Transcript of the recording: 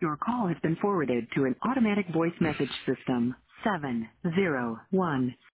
Your call has been forwarded to an automatic voice message system. 701